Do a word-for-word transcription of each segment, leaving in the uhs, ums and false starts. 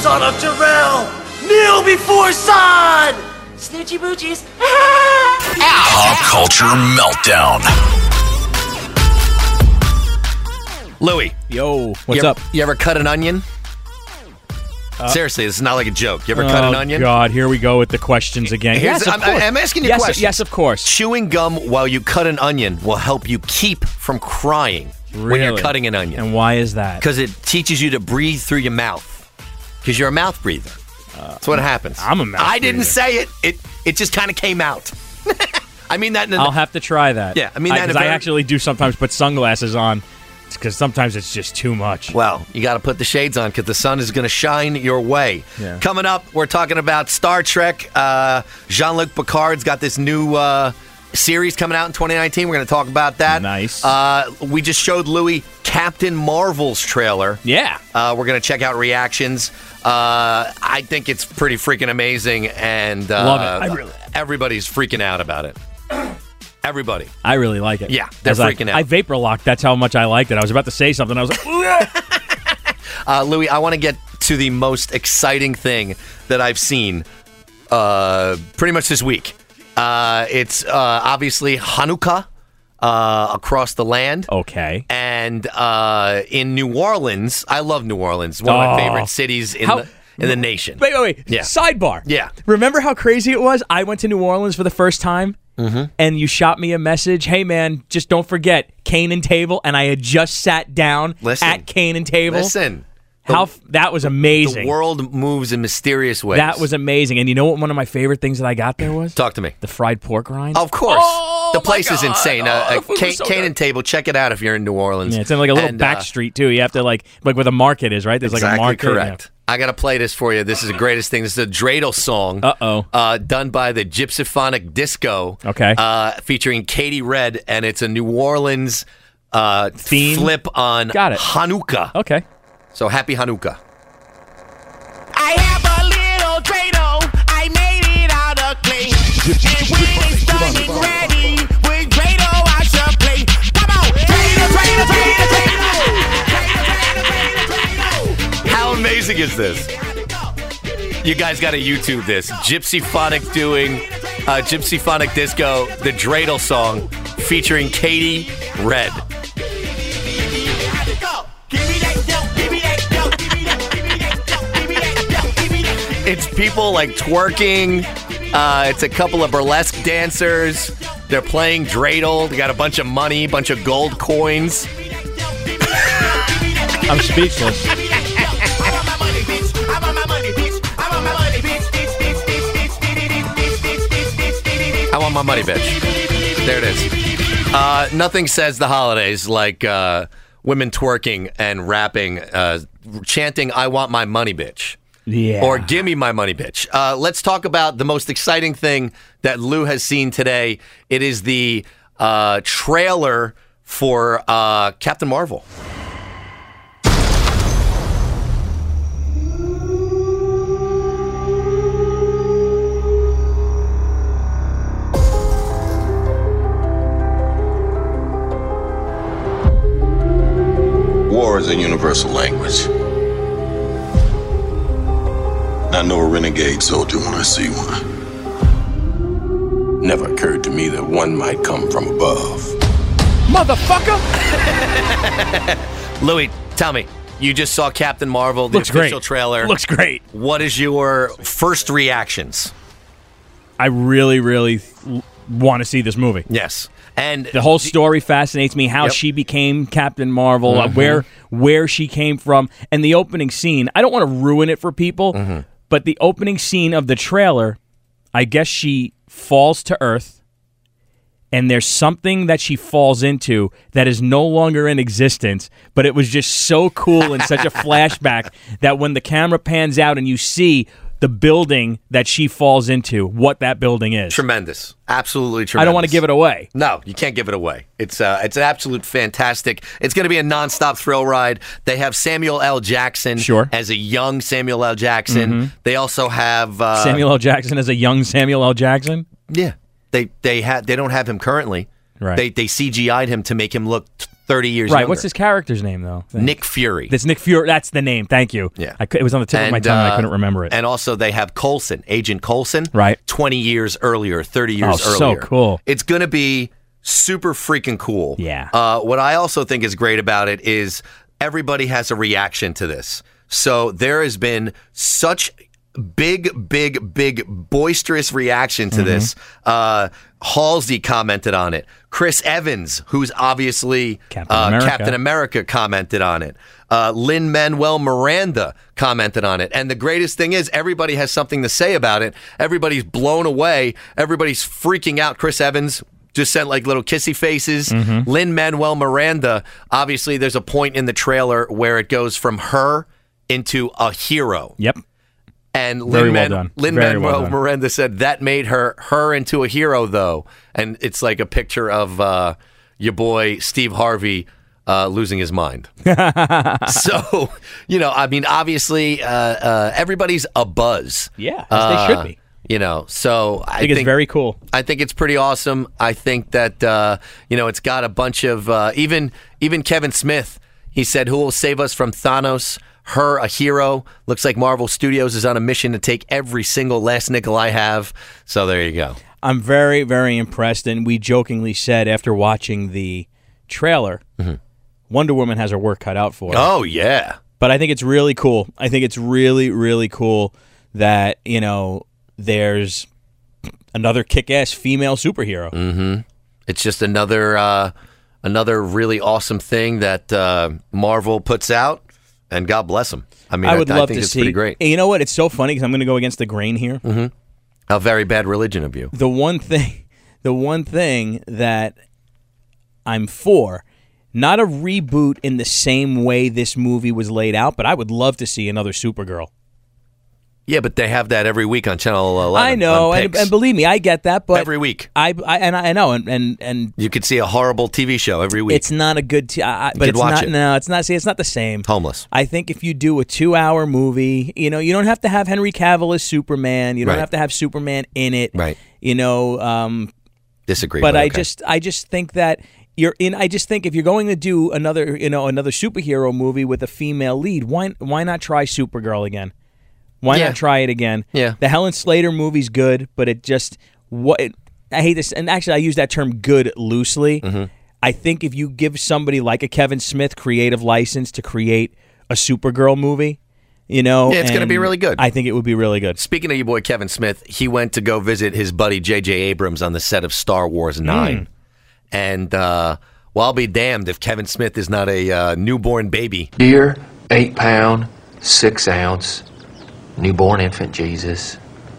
son of Jarrell! Kneel before Sod! Snoochie boochies. Pop culture meltdown. Louie. Yo, what's you up? Ever, you ever cut an onion? Uh, Seriously, this is not like a joke. You ever oh, cut an onion? God, here we go with the questions again. Here's Yes, the, of I'm, course. I'm asking you yes, questions. Yes, of course. Chewing gum while you cut an onion will help you keep from crying Really? when you're cutting an onion. And why is that? Because it teaches you to breathe through your mouth. Because you're a mouth breather. Uh, That's what happens. I'm a mouth I breather. didn't say it. It it just kind of came out. I mean that in a, I'll have to try that. Yeah, I mean that in a Because I very- actually do sometimes put sunglasses on because sometimes it's just too much. Well, you got to put the shades on because the sun is going to shine your way. Yeah. Coming up, we're talking about Star Trek. Uh, Jean-Luc Picard's got this new uh, series coming out in twenty nineteen. We're going to talk about that. Nice. Uh, we just showed Louis Captain Marvel's trailer. Yeah. Uh, we're going to check out reactions. Uh, I think it's pretty freaking amazing, and uh, Love it. I really- everybody's freaking out about it. Everybody. I really like it. Yeah, they're As I- freaking out. I vapor locked. That's how much I liked it. I was about to say something. I was like, Uh, Louis, I want to get to the most exciting thing that I've seen uh, pretty much this week. Uh, it's uh, obviously Hanukkah uh, across the land. okay. And uh, in New Orleans, I love New Orleans, one of Oh. my favorite cities in How- the in the nation. Wait, wait, wait. Yeah. Sidebar. Yeah. Remember how crazy it was? I went to New Orleans for the first time, Mm-hmm. and you shot me a message. Hey, man, just don't forget Cane and Table. And I had just sat down Listen. at Cane and Table. Listen, How f- that was amazing. the world moves in mysterious ways. That was amazing. And you know what? One of my favorite things that I got there was Talk to me. the fried pork rind. Of course. Oh, the my place is God. insane. Oh, Uh, the uh, food was Cane, so Cane good. and Table, check it out if you're in New Orleans. Yeah, it's in like a little And, back uh, street too. You have to like like where the market is, right? There's Exactly like a market. correct. I got to play this for you. This is the greatest thing. This is a dreidel song. Uh-oh. Uh, done by the Gypsophonic Disco. Okay. Uh, featuring Katie Red, and it's a New Orleans uh, Theme? flip on Got it. Hanukkah. Yeah. Okay. So happy Hanukkah. I have a little dreidel. I made it out of clay. And when it's done and ready, with dreidel I shall play. Come on, dreidel, dreidel, dreidel, dreidel. Dreidel, dreidel, dreidel. How amazing is this? You guys got to YouTube this. Gypsyphonic doing uh, Gypsyphonic Disco, the dreidel song, featuring Katie Red. It's people like twerking. Uh, it's a couple of burlesque dancers. They're playing dreidel. They got a bunch of money, bunch of gold coins. I'm speechless. I want my money, bitch. There it is. Uh, nothing says the holidays like uh, women twerking and rapping, uh, chanting, I want my money, bitch. Yeah. Or give me my money, bitch. Uh, let's talk about the most exciting thing that Lou has seen today. It is the uh, trailer for uh, Captain Marvel. War is a universal language. I know a renegade soldier when I see one. Never occurred to me that one might come from above. Motherfucker! Louis, tell me, you just saw Captain Marvel, the Looks official great. trailer. Looks great. What is your first reactions? I really, really want to see this movie. Yes. And The whole story fascinates me. How Yep. she became Captain Marvel, uh, Mm-hmm. where where she came from, and the opening scene. I don't want to ruin it for people, Mm-hmm. but the opening scene of the trailer, I guess she falls to Earth, and there's something that she falls into that is no longer in existence. But it was just so cool and such a flashback that when the camera pans out and you see the building that she falls into, what that building is. Tremendous. Absolutely tremendous. I don't want to give it away. No, you can't give it away. It's uh, it's an absolute fantastic. It's going to be a nonstop thrill ride. They have Samuel L. Jackson Sure. as a young Samuel L. Jackson. They also have uh, Samuel L. Jackson as a young Samuel L. Jackson? Yeah, they they had they don't have him currently. Right. They they C G I'd him to make him look thirty years Right. younger. What's his character's name though? Nick Fury. That's Nick Fury. That's the name. Thank you. Yeah. I, cou- it was on the tip of my tongue. and I uh, couldn't remember it. And also they have Coulson, Agent Coulson. Right. twenty years earlier, thirty years Oh, so earlier. cool. It's going to be super freaking cool. Yeah. Uh, what I also think is great about it is everybody has a reaction to this. So there has been such big, big, big, boisterous reaction to Mm-hmm. this. Uh, Halsey commented on it. Chris Evans, who's obviously Captain uh, America. Captain America, commented on it. Uh, Lin-Manuel Miranda commented on it. And the greatest thing is everybody has something to say about it. Everybody's blown away. Everybody's freaking out. Chris Evans just sent like little kissy faces. Mm-hmm. Lin-Manuel Miranda, obviously there's a point in the trailer where it goes from her into a hero. Yep. And Very well Lin-Man- done. Lin-Manuel Very well done. Miranda said that made her her into a hero, though. And it's like a picture of uh, your boy Steve Harvey uh, losing his mind. So, you know, I mean, obviously, uh, uh, everybody's a buzz. Yeah, as they should Uh, be. You know, so I, I think it's very cool. I think it's pretty awesome. I think that uh, you know it's got a bunch of uh, even even Kevin Smith. He said, "Who will save us from Thanos?" Her, a hero. Looks like Marvel Studios is on a mission to take every single last nickel I have. So there you go. I'm very, very impressed. And we jokingly said after watching the trailer, Wonder Woman has her work cut out for her. Oh yeah, But I think it's really cool. I think it's really, really cool that, you know, there's another kick-ass female superhero. it's just another uh, another really awesome thing that uh, Marvel puts out, and God bless them. I mean, I would I, love think to it's see. pretty great. And you know what? It's so funny because I'm going to go against the grain here. A very bad religion of you. The one thing, the one thing that I'm for, not a reboot in the same way this movie was laid out, but I would love to see another Supergirl. Yeah, but they have that every week on Channel eleven. I know, on and, Pix. and believe me, I get that. But Every week. I, I and I know, and and, and You could see a horrible T V show every week. it's not a good. T- I, I- but could it's watch not. it. No, it's not. See, it's not the same. Homeless. I think if you do a two-hour movie, you know, you don't have to have Henry Cavill as Superman. You don't Right. have to have Superman in it. Right. You know, um, Disagree. but I okay. just, I just think that you're in. I just think if you're going to do another, you know, another superhero movie with a female lead, why, why not try Supergirl again? Why Yeah. not try it again? Yeah. The Helen Slater movie's good, but it just what it, I hate this, and actually I use that term "good" loosely. Mm-hmm. I think if you give somebody like a Kevin Smith creative license to create a Supergirl movie, you know, Yeah, it's gonna and be really good. I think it would be really good. Speaking of your boy Kevin Smith, he went to go visit his buddy J J Abrams on the set of Star Wars nine. And uh, well, I'll be damned if Kevin Smith is not a uh, newborn baby. Dear eight pound, six ounce, newborn infant Jesus.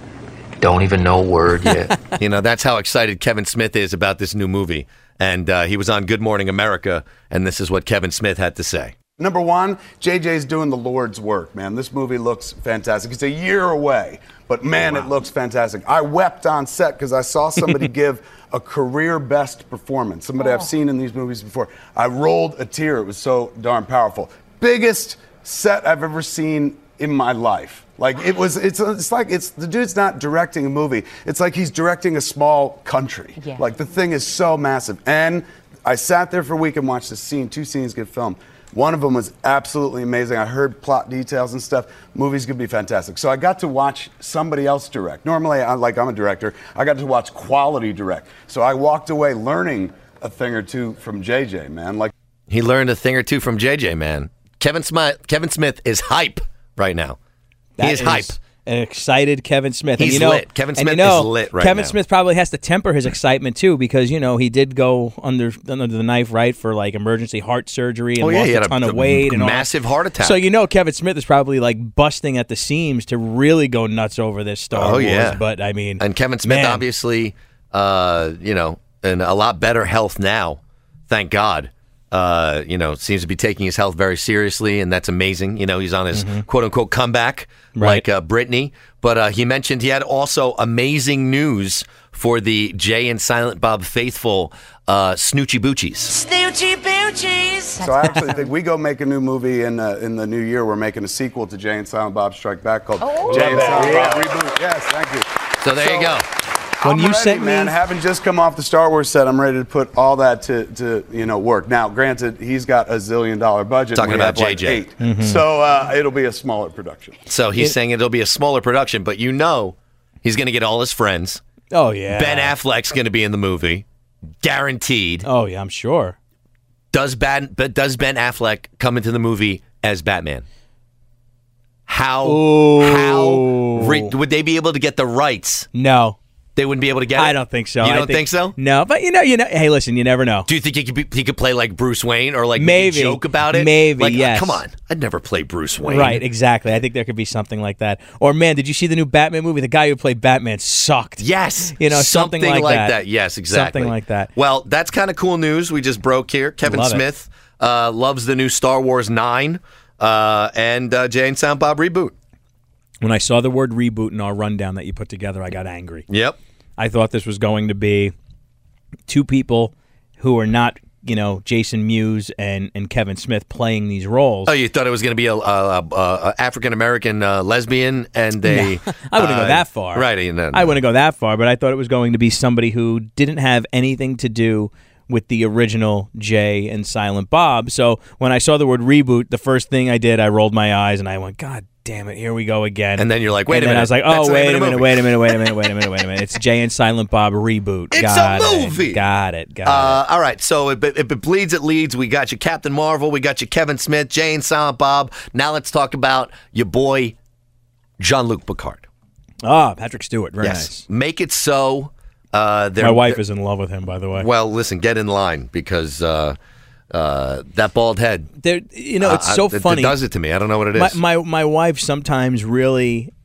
Don't even know a word yet. You know, that's how excited Kevin Smith is about this new movie. And uh, he was on Good Morning America, and this is what Kevin Smith had to say. Number one, J J's doing the Lord's work, man. This movie looks fantastic. It's a year away, but man, it looks fantastic. I wept on set because I saw somebody give a career best performance, somebody I've seen in these movies before. I rolled a tear. It was so darn powerful. Biggest set I've ever seen in my life. Like it was, it's it's like it's the dude's not directing a movie. It's like he's directing a small country. Yeah. Like the thing is so massive. And I sat there for a week and watched this scene. Two scenes get filmed. One of them was absolutely amazing. I heard plot details and stuff. Movie's gonna be fantastic. So I got to watch somebody else direct. Normally, I, like I'm a director, I got to watch quality direct. So I walked away learning a thing or two from J J, man. Like He learned a thing or two from J J, man. Kevin Smith, Kevin Smith is hype right now. He That is hype. An excited Kevin Smith. And He's you know, lit. Kevin and Smith you know, is lit right Kevin now. Smith probably has to temper his excitement too, because you know he did go under under the knife, right, for like emergency heart surgery and Oh, yeah, lost he a had a- ton a of weight and all that. massive heart attack. So you know Kevin Smith is probably like busting at the seams to really go nuts over this Star Oh, Wars. yeah. But I mean, And Kevin Smith, man, obviously, uh, you know, in a lot better health now. Thank God. Uh, you know, seems to be taking his health very seriously, and that's amazing. You know, he's on his quote unquote comeback, Right. like uh, Britney. But uh, he mentioned he had also amazing news for the Jay and Silent Bob faithful, uh, Snoochie Boochies. Snoochie Boochies. So I actually think we go make a new movie in uh, in the new year. We're making a sequel to Jay and Silent Bob Strike Back called Jay and Silent Bob Reboot. Yes, thank you. So there you go. When I'm you ready, sent me, man, having just come off the Star Wars set, I'm ready to put all that to, to you know work. Now, granted, he's got a zillion dollar budget. Talking we about have like J J. eight. Mm-hmm. So uh, it'll be a smaller production. So he's It- saying it'll be a smaller production, but you know he's going to get all his friends. oh yeah, Ben Affleck's going to be in the movie, guaranteed. Oh yeah, I'm sure. Does Ben, but does Ben Affleck come into the movie as Batman? How Ooh. how re- would they be able to get the rights? No, They wouldn't be able to get it? I don't think so. You I don't think, so? No, but you know, you know. Hey, listen, you never know. Do you think he could be, he could play like Bruce Wayne or like Maybe. joke about it? Maybe, like, yes. Come on, I'd never play Bruce Wayne. Right, exactly. I think there could be something like that. Or man, did you see the new Batman movie? The guy who played Batman sucked. Yes. You know, something, like, that. Yes, exactly. Something like that. Well, that's kind of cool news we just broke here. Kevin Love it. Smith uh, loves the new Star Wars nine uh, and uh, Jay and Silent Bob reboot. When I saw the word reboot in our rundown that you put together, I got angry. Yep. I thought this was going to be two people who are not, you know, Jason Mewes and, and Kevin Smith playing these roles. Oh, you thought it was going to be a, a, a, a African American uh, lesbian and a. I wouldn't uh, go that far. Right. You know, I wouldn't go that far, but I thought it was going to be somebody who didn't have anything to do with the original Jay and Silent Bob. So when I saw the word reboot, the first thing I did, I rolled my eyes and I went, God damn it, here we go again. And then you're like, wait and a then minute. I was like, That's oh, the name wait of a the minute, movie. wait a minute, wait a minute, wait a minute, wait a minute. It's Jay and Silent Bob reboot. It's got a it. movie. Got it. Got Uh, all right, so if it, if it bleeds, it leads. We got you Captain Marvel. We got you Kevin Smith, Jay and Silent Bob. Now let's talk about your boy, Jean-Luc Picard. it. Oh, Patrick Stewart. Very nice. Make it so. Uh, My wife is in love with him, by the way. Well, listen, get in line because uh, uh, that bald head. There, you know, it's uh, so it- funny. It does it to me. I don't know what it my, is. my my wife sometimes really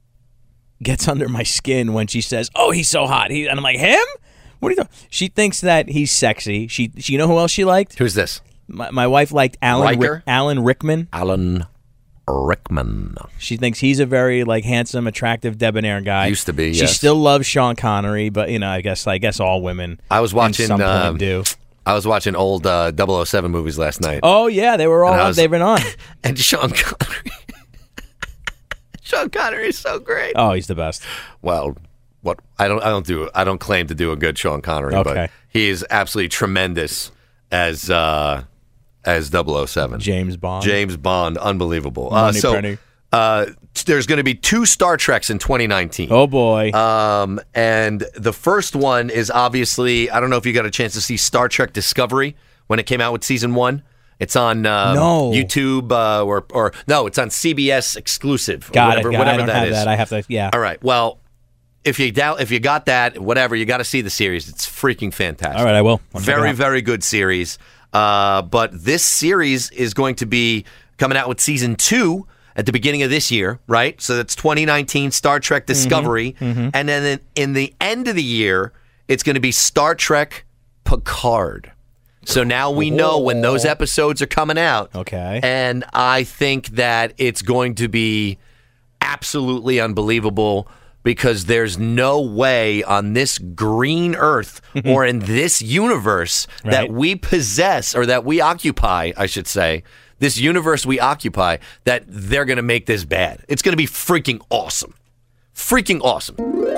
gets under my skin when she says, "Oh, he's so hot." He, and I'm like, "Him? What are you doing?" She thinks that he's sexy. She, she you know who else she liked? Who's this? My, my wife liked Alan Riker? Rick, Alan Rickman. Alan Rickman. She thinks he's a very like handsome, attractive, debonair guy. Used to be, She yes. still loves Sean Connery, but you know, I guess I guess all women. I was watching. At some point um, do. I was watching old uh, double oh seven movies last night. Oh yeah, they were all And I on. was- They've been on. And Sean Connery. Sean Connery is so great. Oh, he's the best. Well, what I don't I don't do I don't claim to do a good Sean Connery, Okay. but he is absolutely tremendous as uh, as double oh seven. James Bond. James Bond, unbelievable. Uh, Money so Penny. uh, there's going to be two Star Treks in twenty nineteen. Oh boy. Um, and the first one is obviously, I don't know if you got a chance to see Star Trek Discovery when it came out with season one. It's on um, No. YouTube uh, or or no, it's on C B S exclusive. or got whatever, it. Got it. whatever I don't that have is. that. I have to. Yeah. All right. Well, if you doubt, if you got that, whatever, you got to see the series. It's freaking fantastic. All right, I will. I'll check it Very, out. very good series. Uh, but this series is going to be coming out with season two at the beginning of this year, right? So that's twenty nineteen Star Trek Discovery, Mm-hmm. and then in, in the end of the year, it's going to be Star Trek Picard. So now we know when those episodes are coming out. Okay. And I think that it's going to be absolutely unbelievable because there's no way on this green earth or in this universe that Right. we possess or that we occupy, I should say, this universe we occupy, that they're going to make this bad. It's going to be freaking awesome. Freaking awesome.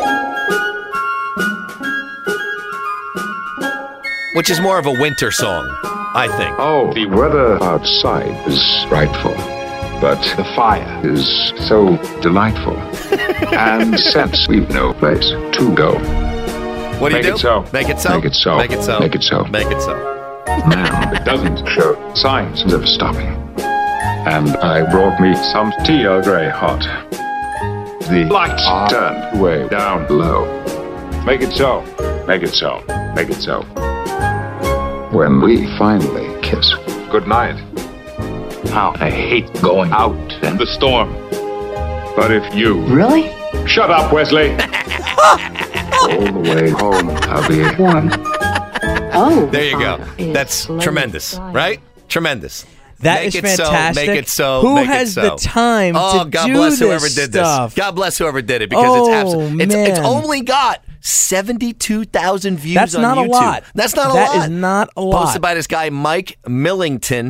Which is more of a winter song, I think. Oh, the weather outside is frightful, but the fire is so delightful. And since we've no place to go, What do you Make do? it so. Make it so. Make it so. Make it so. Make it so. Make it so. now it doesn't show signs of stopping. And I brought me some tea Earl Grey hot. The lights turned way down low. Make it so. Make it so. Make it so. When we finally kiss. Good night. How I hate going out in the storm. But if you... Really? Shut up, Wesley! All the way home, I'll be warm. Oh. There you go. fire is That's slowly tremendous, dying. right? Tremendous. That Make is it so, fantastic. make it so. Who make has it so. the time oh, to God do bless this whoever did stuff? this. God bless whoever did it because Oh, it's absolutely. It's, it's man. only got seventy-two thousand views That's on YouTube. not a lot. That's not a That lot. is not a lot. Posted by this guy Mike Millington.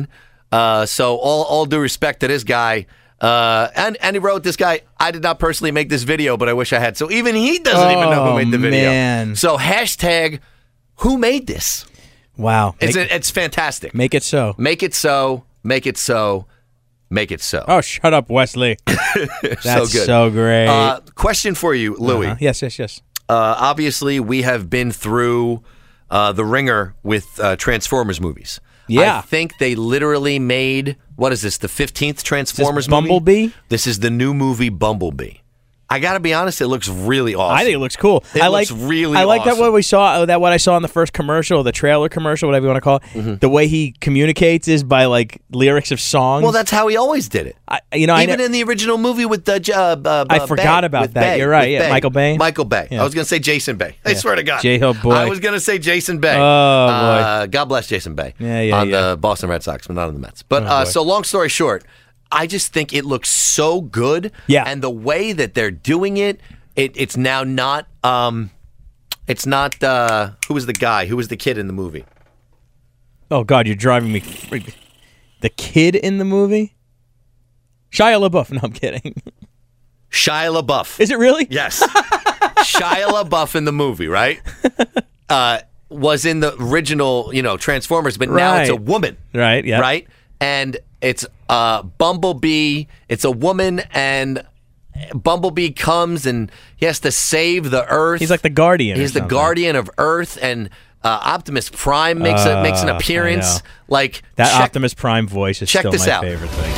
Uh, so all all due respect to this guy. Uh, and, and he wrote, this guy, I did not personally make this video, but I wish I had. So even he doesn't Oh, even know who made the video. man. So hashtag, who made this? Wow. It's, Make, it's fantastic. make it so. Make it so, make it so, make it so. Oh, shut up, Wesley. That's so good. so great. Uh, question for you, Louie. Uh-huh. Yes, yes, yes. Uh, obviously, we have been through uh, the ringer with uh, Transformers movies. Yeah. I think they literally made, what is this, the fifteenth Transformers movie? Bumblebee? This is the new movie Bumblebee. I got to be honest, it looks really awesome. I think it looks cool. It I looks like, really I like awesome. that what we saw. That what I saw in the first commercial, the trailer commercial, whatever you want to call it. Mm-hmm. The way he communicates is by like lyrics of songs. Well, that's how he always did it. I, you know, Even I, in the original movie with the uh, uh, I uh, forgot Bay, about with that. Bay, You're right, with yeah, Bay. Michael Bay? Michael Bay. Yeah. I was going to say Jason Bay. I Yeah. swear to God. J-Ho boy. I was going to say Jason Bay. Oh, uh, God bless Jason Bay. Yeah, yeah, On yeah. the Boston Red Sox, but not on the Mets. But Oh, uh, boy. so long story short, I just think it looks so good. Yeah. And the way that they're doing it, it it's now not. Um, it's not. Uh, who was the guy? Who was the kid in the movie? oh God, you're driving me. Freak. The kid in the movie, Shia LaBeouf. No, I'm kidding. Shia LaBeouf. Is it really? Yes. Shia LaBeouf in the movie, right? Uh, was in the original, you know, Transformers, but now it's a Right. woman. Right. Yeah. Right? And it's uh, Bumblebee. It's a woman, and Bumblebee comes and he has to save the Earth. He's like the guardian. or He's the something. guardian of Earth, and uh, Optimus Prime makes a makes an Uh, I appearance. know. Like That check, Optimus Prime voice is check still this my out. favorite thing.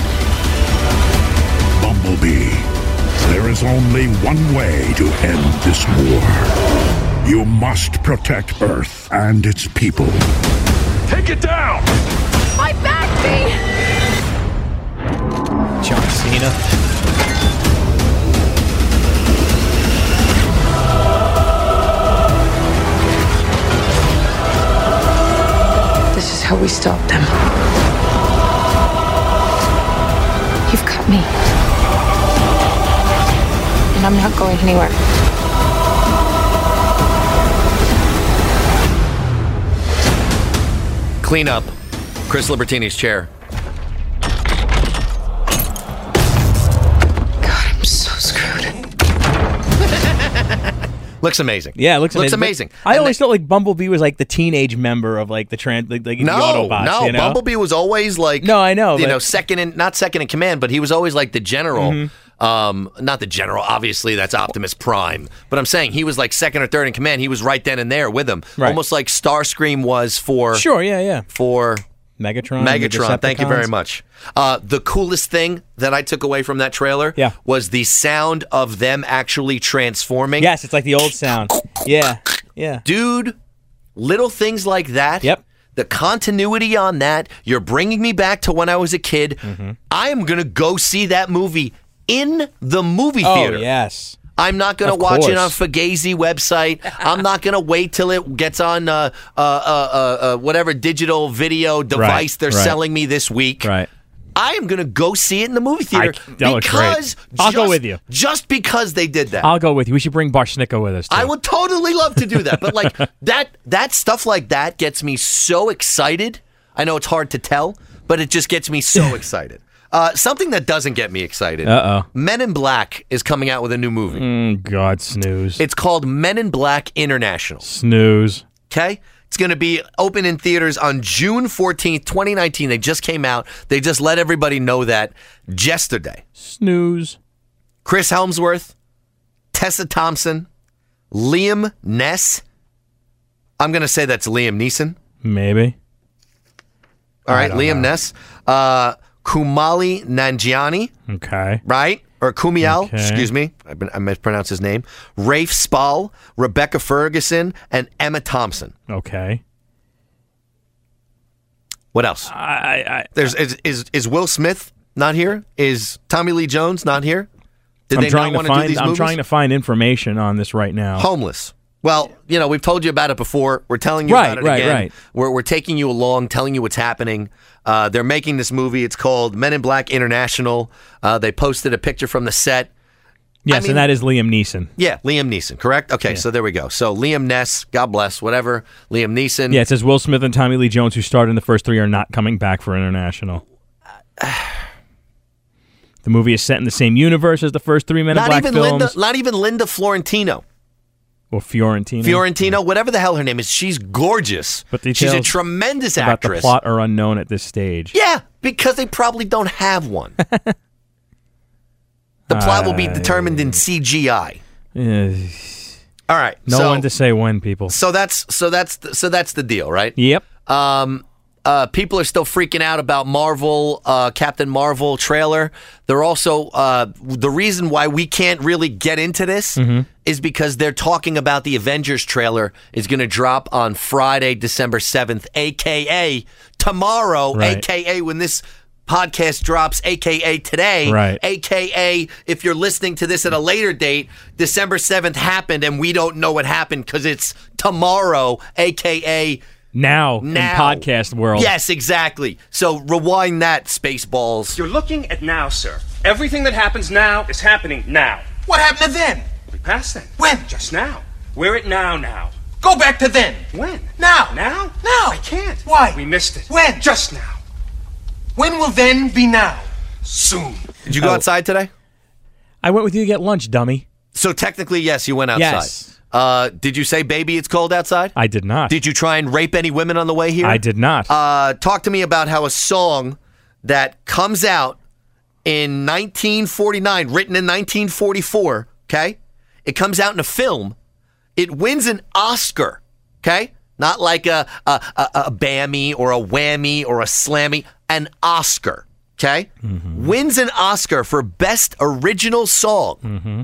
Bumblebee, there is only one way to end this war. You must protect Earth and its people. Take it down! My back, me! John Cena. This is how we stop them. You've cut me. And I'm not going anywhere. Clean up Chris Libertini's chair. God, I'm so screwed. Looks amazing. Yeah, it looks amazing. Looks But amazing. I And always they- thought like Bumblebee was like the teenage member of like the trans, like, like the No, Autobots. no. You know? Bumblebee was always like No, I know, You but- know, second in not second in command, but he was always like the general. Mm-hmm. Um, not the general. Obviously, that's Optimus Prime. But I'm saying he was like second or third in command. He was right then and there with him, Right. almost like Starscream was for Sure, yeah, yeah. for Megatron. the Megatron. Thank you very Decepticons. much. Uh, the coolest thing that I took away from that trailer Yeah. was the sound of them actually transforming. Yes, it's like the old sound. Yeah, yeah. Dude, little things like that. Yep. The continuity on that, you're bringing me back to when I was a kid. Mm-hmm. I am going to go see that movie in the movie Oh theater. yes. I'm not going to Of watch it on course. Fugazi website. I'm not going to wait till it gets on uh, uh, uh, uh, uh, whatever digital video device they're right. selling me this week. Right. I am going to go see it in the movie theater I- that looks great. because I'll go just- with you. Just because they did that. I'll go with you. We should bring Barsnicka with us. Too. I would totally love to do that, but like that that stuff like that gets me so excited. I know it's hard to tell, but it just gets me so excited. Uh, something that doesn't get me excited. Uh-oh. Men in Black is coming out with a new movie. Mm, God, snooze. It's called Men in Black International. snooze. Okay? It's going to be open in theaters on June fourteenth, twenty nineteen. They just came out. They just let everybody know that yesterday. Snooze. Chris Helmsworth, Tessa Thompson, Liam Ness. I'm going to say that's Liam Neeson. Maybe. All I right, don't Liam know. Ness. Uh, Kumali Nanjiani, Okay. right? Or Kumiel, Okay. excuse me. I've been, I mispronounced his name. Rafe Spall, Rebecca Ferguson, and Emma Thompson. Okay. What else? I, I, There's is, is is Will Smith not here? Is Tommy Lee Jones not here? Did I'm they trying not to want to do find. these I'm movies? trying to find information on this right now. Homeless. Well, you know, we've told you about it before. We're telling you Right, about it right, again. right. We're, we're taking you along, telling you what's happening. Uh, they're making this movie. It's called Men in Black International. Uh, they posted a picture from the set. Yes, I mean- and that is Liam Neeson. Yeah, Liam Neeson, correct? Okay, so there we go. So Liam Ness, God bless, whatever. Liam Neeson. Yeah, it says Will Smith and Tommy Lee Jones, who starred in the first three, are not coming back for international. The movie is set in the same universe as the first three Men in Not Black even films. Linda. Not even Linda Florentino. Or Fiorentino. Fiorentino, whatever the hell her name is, she's gorgeous. But she's details a tremendous about actress. the plot are unknown at this stage. Yeah, because they probably don't have one. The plot will be determined in C G I. Uh, All right. no so, one to say when, people. So that's so that's the, so that's the deal, right? Yep. Um, uh, people are still freaking out about Marvel, uh, Captain Marvel trailer. They're also uh, the reason why we can't really get into this Mm-hmm. is because they're talking about the Avengers trailer is going to drop on Friday, December seventh, aka tomorrow, Right. aka when this podcast drops, aka today, Right. aka if you're listening to this at a later date, December seventh happened and we don't know what happened because it's tomorrow, aka Now, now. in podcast world. Yes, exactly. So rewind that, Spaceballs. You're looking at now, sir. Everything that happens now is happening now. What happened to then? We passed then. When? Just now. We're at now now. Go back to then. When? Now. Now? Now. I can't. Why? We missed it. When? Just now. When will then be now? Soon. Did you go Oh. outside today? I went with you to get lunch, dummy. So technically, yes, you went outside. Yes. Uh, did you say, baby, it's cold outside? I did not. Did you try and rape any women on the way here? I did not. Uh, talk to me about how a song that comes out in nineteen forty-nine, written in nineteen forty-four, okay? It comes out in a film. It wins an Oscar, okay? Not like a, a, a, a Bammy or a Whammy or a Slammy, an Oscar, okay? Mm-hmm. Wins an Oscar for Best Original Song. Mm-hmm.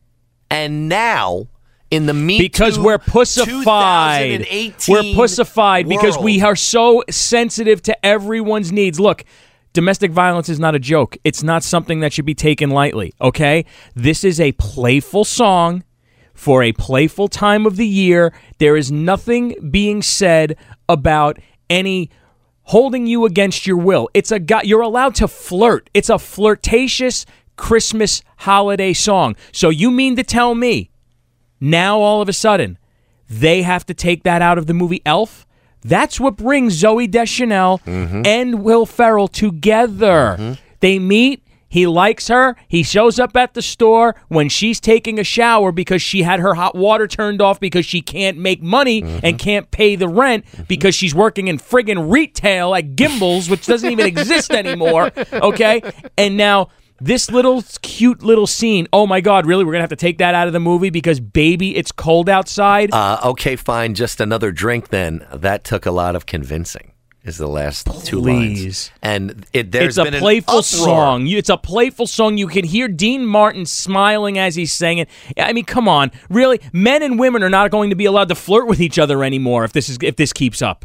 And now, in the Me because Too we're pussified. We're pussified because world. we are so sensitive to everyone's needs. Look, domestic violence is not a joke. It's not something that should be taken lightly, okay? This is a playful song for a playful time of the year. There is nothing being said about any holding you against your will. It's a guy, you're allowed to flirt. It's a flirtatious Christmas holiday song. So you mean to tell me now all of a sudden they have to take that out of the movie Elf? That's what brings Zoe Deschanel Mm-hmm. and Will Ferrell together. Mm-hmm. They meet. He likes her. He shows up at the store when she's taking a shower because she had her hot water turned off because she can't make money Mm-hmm. and can't pay the rent because she's working in friggin' retail at Gimbals, which doesn't even exist anymore. Okay? And now this little cute little scene, oh my God, really? We're going to have to take that out of the movie because, baby, it's cold outside? Uh, okay, fine. Just another drink then. That took a lot of convincing, is the last two lines. Please. And it, there's It's a been an playful uproar. song. You- It's a playful song. You can hear Dean Martin smiling as he's singing. I mean, come on. Really? Men and women are not going to be allowed to flirt with each other anymore if this is if this keeps up.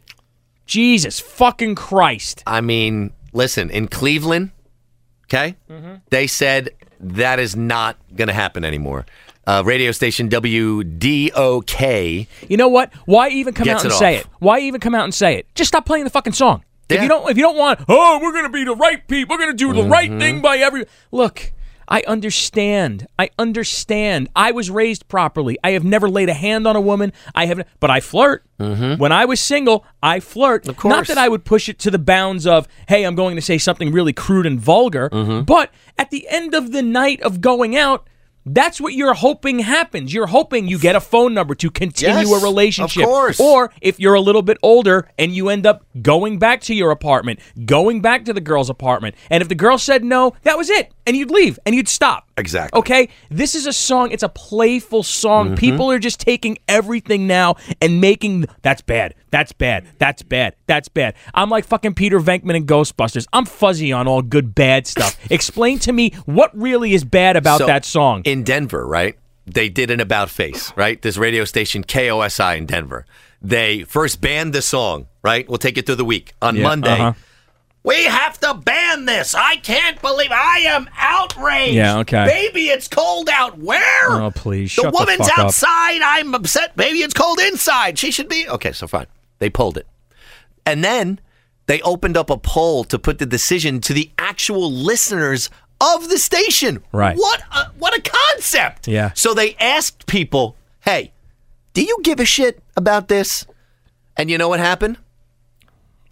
Jesus fucking Christ. I mean, listen, in Cleveland, okay, Mm-hmm. they said that is not going to happen anymore. Uh, radio station W D O K. You know what? Why even come Gets out and it say off. it? Why even come out and say it? Just stop playing the fucking song. If Yeah. you don't if you don't want, oh, we're going to be the right people. We're going to do the right Mm-hmm. thing by every Look, I understand. I understand. I was raised properly. I have never laid a hand on a woman. I haven't, but I flirt. Mm-hmm. When I was single, I flirt. Of course. Not that I would push it to the bounds of, hey, I'm going to say something really crude and vulgar. Mm-hmm. But at the end of the night of going out, that's what you're hoping happens. You're hoping you get a phone number to continue Yes, a relationship. of course. Or if you're a little bit older and you end up going back to your apartment, going back to the girl's apartment, and if the girl said no, that was it. And you'd leave and you'd stop. Exactly. Okay? This is a song. It's a playful song. Mm-hmm. People are just taking everything now and making that's bad. That's bad. That's bad. That's bad. I'm like fucking Peter Venkman in Ghostbusters. I'm fuzzy on all good bad stuff. Explain to me what really is bad about So, that song. In Denver, right? They did an about face, right? This radio station, K O S I in Denver. They first banned the song, right? We'll take it through the week. On Yeah, Monday, uh-huh. we have to ban this. I can't believe I am outraged. Yeah, okay. Baby, it's cold out. Where? Oh, please, The shut the woman's fuck up. outside. I'm upset. Baby, it's cold inside. She should be. Okay, so fine. They pulled it. And then they opened up a poll to put the decision to the actual listeners of the station. Right. What a, what a concept. Yeah. So they asked people, hey, do you give a shit about this? And you know what happened?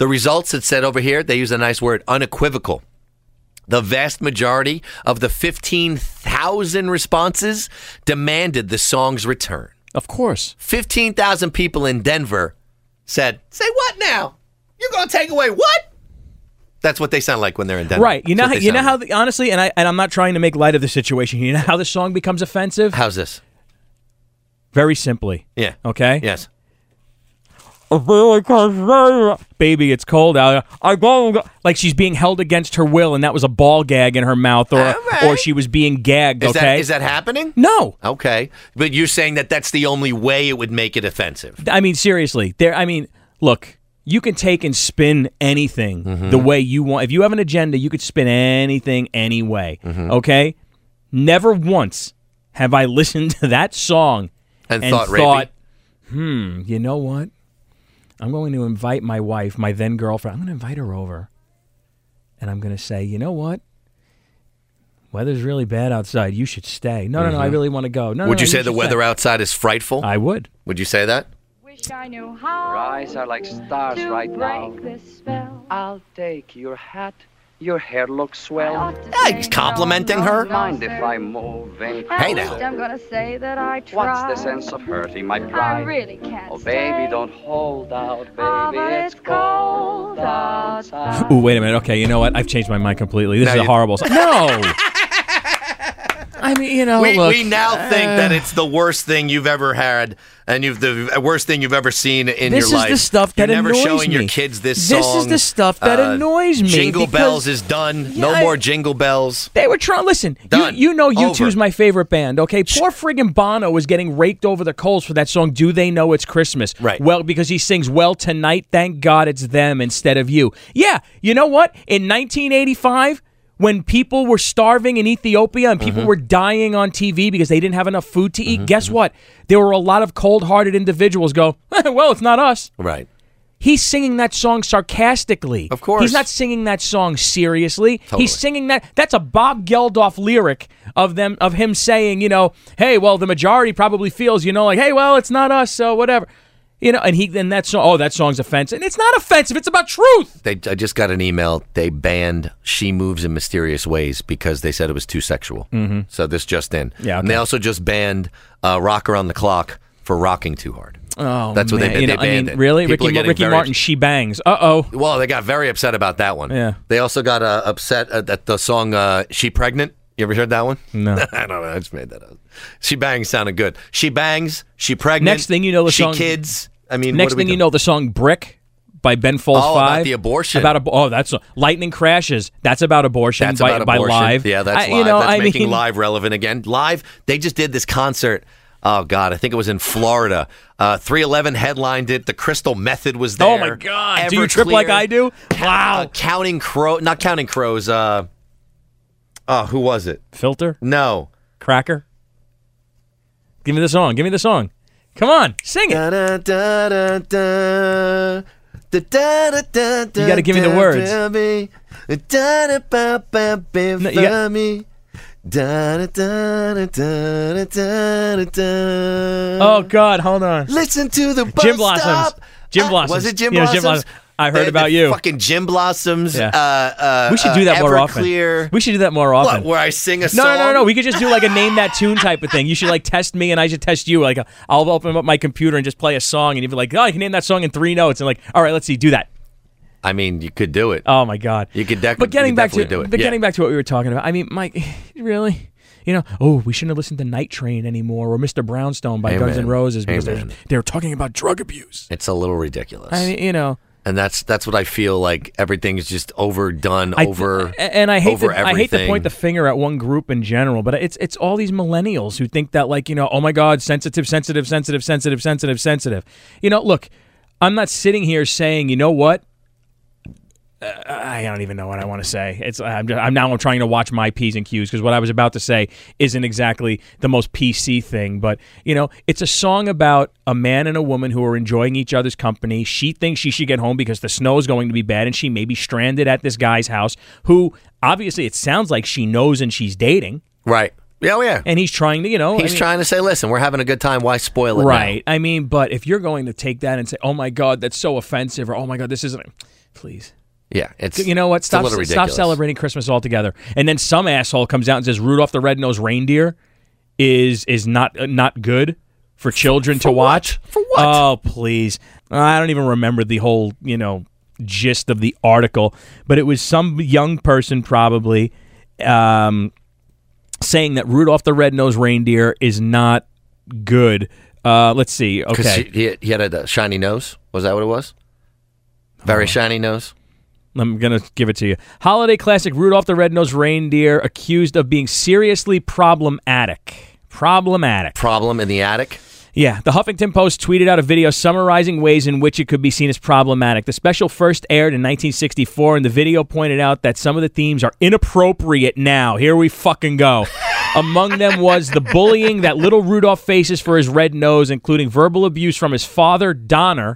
The results, it said over here, they use a nice word, unequivocal. The vast majority of the fifteen thousand responses demanded the song's return. Of course. fifteen thousand people in Denver said, say what now? You're going to take away what? That's what they sound like when they're in Denver. Right. You know, That's how, what you they know sound how, like. the, honestly, and, I, and I'm not trying to make light of the situation. You know how the song becomes offensive? How's this? Very simply. Yeah. Okay? Yes. Baby, it's cold out. I go like she's being held against her will, and that was a ball gag in her mouth, or right. or she was being gagged. Is Okay, that is that happening? No. Okay, but you're saying that that's the only way it would make it offensive. I mean, seriously, there. I mean, look, you can take and spin anything Mm-hmm. the way you want. If you have an agenda, you could spin anything any way. Mm-hmm. Okay, never once have I listened to that song And and, thought thought, rapey? hmm, you know what? I'm going to invite my wife, my then girlfriend. I'm going to invite her over, and I'm going to say, you know what? Weather's really bad outside. You should stay. No, no, no. I really want to go. No, Would no, you no, say the should weather stay. outside is frightful? I would. Would you say that? Wish I knew how Your eyes are like stars to right now. break this spell. I'll take your hat. Your hair looks swell. Yeah, he's complimenting her. Mind if I move in Hey, At least now. I'm gonna say that I tried. What's the sense of hurting my I pride? really can't Oh, stay. baby, don't hold out, baby. Ah, but it's it's cold cold outside. Ooh, wait a minute. Okay, you know what? I've changed my mind completely. This Now is a you- horrible song. No. I mean, you know, we, look. we now think uh, that it's the worst thing you've ever had, and you've the worst thing you've ever seen in This your is life. the stuff that You're never annoys showing me. your kids this This song. is the stuff that Uh, annoys me. Jingle because Bells is done. Yeah, no I- more Jingle Bells. They were trying. Listen, you, Done. you know, U two's Over. my favorite band. Okay, poor friggin' Bono was getting raked over the coals for that song. Do they know it's Christmas? Right. Well, because he sings "Well Tonight." Thank God it's them instead of you. Yeah. You know what? In nineteen eighty-five. When people were starving in Ethiopia and people Mm-hmm. were dying on T V because they didn't have enough food to eat, guess what? There were a lot of cold-hearted individuals go, well, it's not us. Right. He's singing that song sarcastically. Of course. He's not singing that song seriously. Totally. He's singing that. That's a Bob Geldof lyric of them of him saying, you know, hey, well, the majority probably feels, you know, like, hey, well, it's not us, so whatever. You know, and he then that song, oh, that song's offensive. And it's not offensive. It's about truth. They, I just got an email. They banned "She Moves in Mysterious Ways" because they said it was too sexual. Mm-hmm. So this just in. Yeah, And they okay. also just banned uh, "Rock Around the Clock" for rocking too hard. Oh, That's what man. they did. You They know, I banned mean, it. really? People are Ricky, getting Ricky very- Martin, she bangs. Uh-oh. Well, they got very upset about that one. Yeah. They also got uh, upset at at the song uh, "She Pregnant." You ever heard that one? No. I don't know. I just made that up. She bangs sounded good. She bangs. She pregnant. Next thing you know, the she song- kids. I mean, Next what do we thing you do? know, the song "Brick" by Ben Folds Oh, about Five the abortion. About ab- oh, that's lightning crashes. That's about abortion. That's by, about by abortion. Live. Yeah, that's I, live. You know, that's I making mean, live relevant again. Live. They just did this concert. Oh God, I think it was in Florida. Uh, three eleven headlined it. The Crystal Method was there. Oh my God! Do you trip like I do? Wow. Uh, counting Crow, not Counting Crows. Uh, oh, who was it? Filter? No. Cracker? Give me the song. Give me the song. Come on, sing it. Da, da, da, da, da. Da, da, da, da, da, You gotta give me the da, words. da, me. Da, da, ba, ba, ba, No, you got- fa, me. Da, da, da, da, da, da, da, da. Oh God, hold on. Listen to the bus Jim Blossoms. stop. Jim Uh, Blossoms. Was it Jim You know, Blossoms? Jim Blossoms. I heard The- about the you. Fucking Jim Blossoms. Yeah. Uh, uh, We should do that uh, more often. Everclear. We should do that more often. What, where I sing a No, song? no, no, no. We could just do like a name that tune type of thing. You should like test me and I should test you. Like I'll open up my computer and just play a song and you'd be like, oh, I can name that song in three notes. And like, all right, let's see, do that. I mean, you could do it. Oh my God. You could, dec- But getting you could back to definitely do it. but Yeah. getting back to what we were talking about. I mean, Mike, really? You know, oh, we shouldn't have listened to Night Train anymore or Mister Brownstone by Guns N' Amen. Roses because they're, Amen. they're talking about drug abuse. It's a little ridiculous. I mean, you know. And that's that's what I feel like. Everything's just overdone, I- over, and I hate over to, I hate to everything. point the finger at one group in general, but it's it's all these millennials who think that like you know, oh my God, sensitive, sensitive, sensitive, sensitive, sensitive, sensitive. You know, look, I'm not sitting here saying, you know what? Uh, I don't even know what I want to say. It's I'm, just, I'm now I'm trying to watch my P's and Q's because what I was about to say isn't exactly the most P C thing. But you know, it's a song about a man and a woman who are enjoying each other's company. She thinks she should get home because the snow is going to be bad, and she may be stranded at this guy's house. Who obviously it sounds like she knows and she's dating. Right. Yeah, oh, yeah. And he's trying to, you know, He's I mean, trying to say, listen, we're having a good time. Why spoil it? right. I mean, but if you're going to take that and say, oh my God, that's so offensive, or oh my God, this isn't. Please. Yeah, it's You know what? it's a Stop, little stop ridiculous. celebrating Christmas altogether. And then some asshole comes out and says Rudolph the Red-Nosed Reindeer is is not uh, not good for children For to what? watch. For what? Oh, please. I don't even remember the whole, you know, gist of the article, but it was some young person probably um, saying that Rudolph the Red-Nosed Reindeer is not good. Uh, let's see. 'Cause Okay. he, he had a shiny nose. Was that what it was? Very shiny nose. I'm going to give it to you. Holiday classic Rudolph the Red-Nosed Reindeer accused of being seriously problematic. Problematic. Problem in the attic. Yeah, the Huffington Post tweeted out a video summarizing ways in which it could be seen as problematic. The special first aired in nineteen sixty-four, and the video pointed out that some of the themes are inappropriate now. Here we fucking go. Among them was the bullying that little Rudolph faces for his red nose, including verbal abuse from his father, Donner,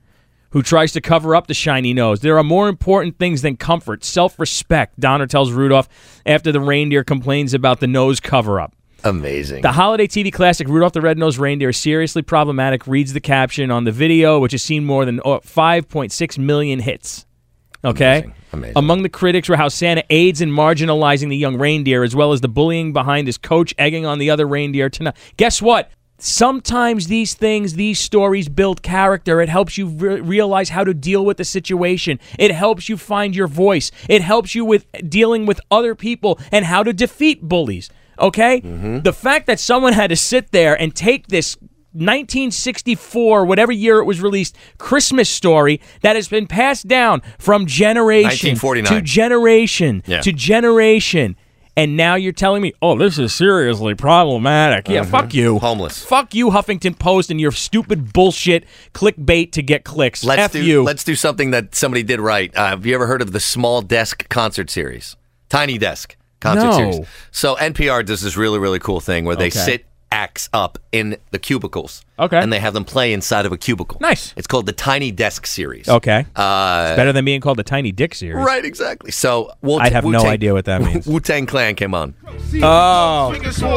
who tries to cover up the shiny nose. There are more important things than comfort, self-respect, Donner tells Rudolph after the reindeer complains about the nose cover-up. Amazing. The holiday T V classic Rudolph the Red-Nosed Reindeer is seriously problematic, reads the caption on the video, which has seen more than five point six million hits. Okay? Amazing. Amazing. Among the critics were how Santa aids in marginalizing the young reindeer, as well as the bullying behind his coach egging on the other reindeer to not. Guess what? Sometimes these things, these stories build character. It helps you re- realize how to deal with the situation. It helps you find your voice. It helps you with dealing with other people and how to defeat bullies. Okay? Mm-hmm. The fact that someone had to sit there and take this nineteen sixty-four, whatever year it was released, Christmas story that has been passed down from generation nineteen forty-nine to generation Yeah. to generation. And now you're telling me, oh, this is seriously problematic. Yeah, Mhm. fuck you. Homeless. Fuck you, Huffington Post, and your stupid bullshit clickbait to get clicks. Let's F do, you. Let's do something that somebody did right. Uh, have you ever heard of the Small Desk concert series? Tiny Desk concert No. series. So N P R does this really, really cool thing where they Okay. sit acts up in the cubicles. Okay. And they have them play inside of a cubicle. Nice. It's called the Tiny Desk series. Okay. Uh, It's better than being called the Tiny Dick series. Right, exactly. So Wu- I'd have no Wu-Tang- idea what that means. Wu-Tang Clan came on. Oh.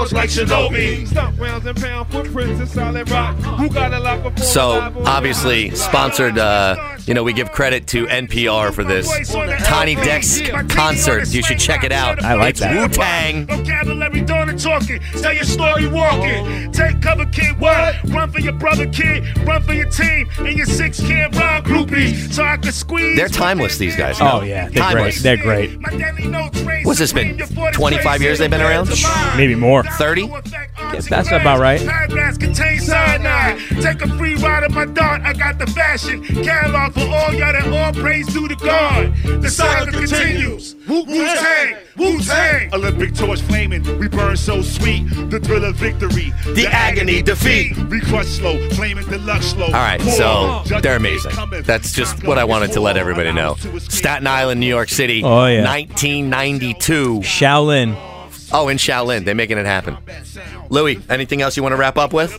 So obviously sponsored. Uh, you know, we give credit to N P R for this Tiny Desk concert. You should check it out. I like it's that. Wu-Tang. Vocabulary done and talking. Tell your story walking. Take cover, kid. What? Run for your brother, kid. Run for your team. And your six kid round groupies. So I can squeeze. They're timeless. These guys. you know? Oh, yeah. They're timeless. great. They're great. What's this been? twenty-five years they've been around? Maybe more. thirty? Yes, that's about right. Paragraphs contain cyanide. Take a free ride of my dart. I got the fashion catalog for all y'all that all praise to the God. The saga continues. Wu-Tang, Wu-Tang. Olympic torch flaming. We burn so sweet. The thrill of victory. The agony defeat. We crush slow. Flaming deluxe slow. All right, so they're amazing. That's just what I wanted to let everybody know. Staten Island, New York City. Oh, yeah. nineteen ninety-two. Shaolin. Oh, in Shaolin. They're making it happen. Louis, anything else you want to wrap up with?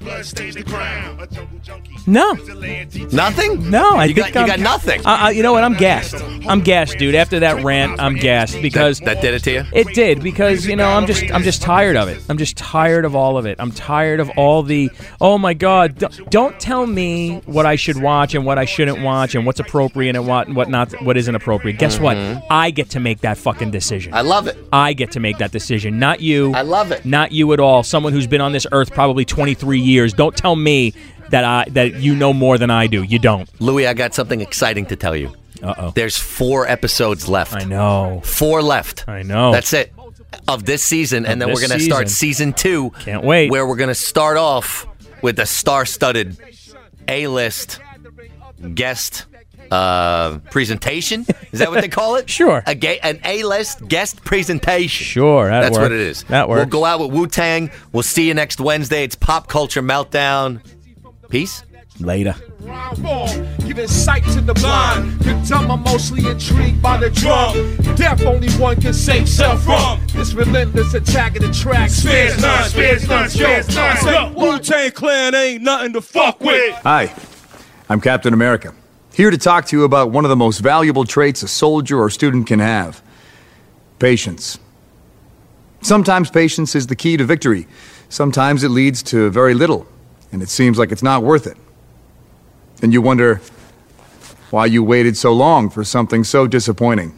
No. Nothing? No, I you think got, you I'm, got nothing. Uh, uh, you know what? I'm gassed. I'm gassed, dude. After that rant, I'm gassed because that, that did it to you? It did because you know I'm just I'm just tired of it. I'm just tired of all of it. I'm tired of all the oh my god. Don't, don't tell me what I should watch and what I shouldn't watch and what's appropriate and what what not what isn't appropriate. Guess Mm-hmm. what? I get to make that fucking decision. I love it. I get to make that decision, not you. I love it. Not you at all. Someone who's been on this earth probably twenty-three years. Don't tell me that I that you know more than I do. You don't. Louis, I got something exciting to tell you. Uh-oh. There's four episodes left. I know. Four left. I know. That's it. Of this season. Of and then this we're going to start season. season two. Can't wait. Where we're going to start off with the star-studded A-list guest uh, presentation. Is that what they call it? Sure. A ga- an A-list guest presentation. Sure, that That's works. what it is. That works. We'll go out with Wu-Tang. We'll see you next Wednesday. It's Pop Culture Meltdown. Peace. Later. Giving sight to the blind. The dumb are mostly intrigued by the drum. Death only one can save self from this relentless attack of the track. Spares none, spares none, spares none. Wu-Tang Clan ain't nothing to fuck with. Hi, I'm Captain America. Here to talk to you about one of the most valuable traits a soldier or student can have. Patience. Sometimes patience is the key to victory. Sometimes it leads to very little, and it seems like it's not worth it. And you wonder, why you waited so long for something so disappointing.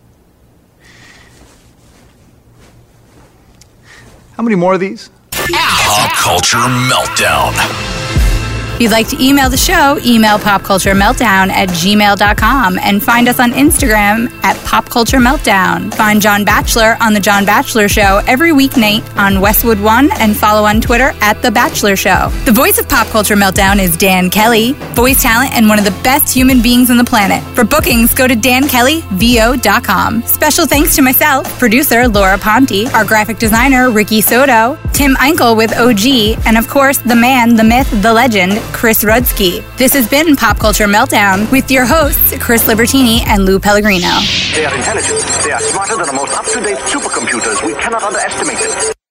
How many more of these? Pop Culture Meltdown. If you'd like to email the show, email popculturemeltdown at gmail dot com and find us on Instagram at popculturemeltdown. Find John Batchelor on The John Batchelor Show every weeknight on Westwood One and follow on Twitter at The Batchelor Show. The voice of Pop Culture Meltdown is Dan Kelly, voice talent and one of the best human beings on the planet. For bookings, go to dan kelly v o dot com. Special thanks to myself, producer Laura Ponte, our graphic designer Ricky Soto, Tim Einkel with O G, and of course the man, the myth, the legend, Chris Rudsky. This has been Pop Culture Meltdown with your hosts, Chris Libertini and Lou Pellegrino. They are intelligent. They are smarter than the most up-to-date supercomputers. We cannot underestimate them.